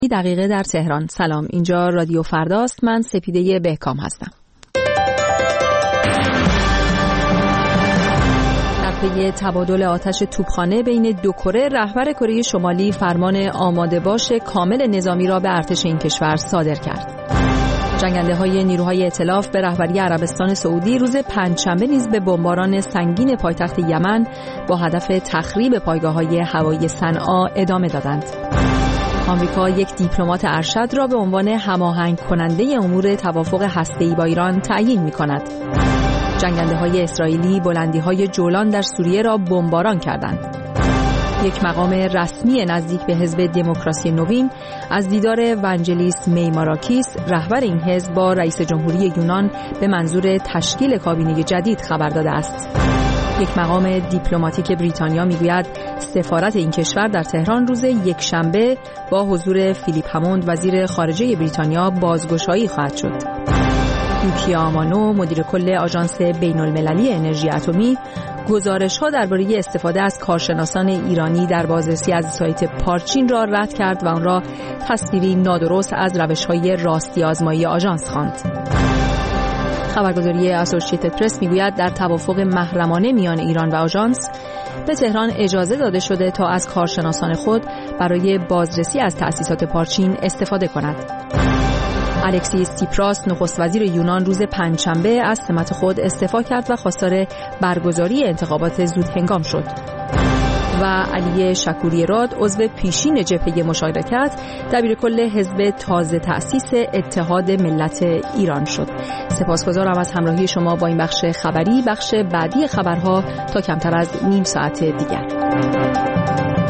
دقیقه در تهران. سلام، اینجا رادیو فرداست. من سپیده بهکام هستم. در پی تبادل آتش توپخانه بین دو کره، رهبر کره شمالی فرمان آماده باش کامل نظامی را به ارتش این کشور صادر کرد. جنگنده‌های نیروهای ائتلاف به رهبری عربستان سعودی روز پنجشنبه نیز به بمباران سنگین پایتخت یمن با هدف تخریب پایگاه‌های هوایی صنعا ادامه دادند. آمریکا یک دیپلمات ارشد را به عنوان هماهنگ کننده امور توافق هسته‌ای با ایران تعیین می‌کند. جنگنده‌های اسرائیلی بلندی‌های جولان در سوریه را بمباران کردند. یک مقام رسمی نزدیک به حزب دموکراسی نوین از دیدار ونجلیس میماراکیس، رهبر این حزب، با رئیس جمهوری یونان به منظور تشکیل کابینه جدید خبر داده است. یک مقام دیپلماتیک بریتانیا میگوید سفارت این کشور در تهران روز یکشنبه با حضور فیلیپ هموند، وزیر خارجه بریتانیا، بازگشایی خواهد شد. یوکی آمانو، مدیر کل آژانس بین‌المللی انرژی اتمی، گزارش‌ها درباره استفاده از کارشناسان ایرانی در بازرسی از سایت پارچین را رد کرد و آن را تصویری نادرست از روش‌های راستی آزمایی آژانس خواند. خبرگزاری اسوسییتد پرس میگوید در توافق محرمانه میان ایران و آژانس به تهران اجازه داده شده تا از کارشناسان خود برای بازرسی از تأسیسات پارچین استفاده کند. الکسیس تیپراس، نخست وزیر یونان، روز پنجشنبه از سمت خود استعفا کرد و خواستار برگزاری انتخابات زودهنگام شد. و علی شکوری راد، عضو پیشین جبهه مشارکت، دبیرکل حزب تازه تأسیس اتحاد ملت ایران شد. سپاسگزارم از همراهی شما با این بخش خبری. بخش بعدی خبرها تا کمتر از نیم ساعت دیگر.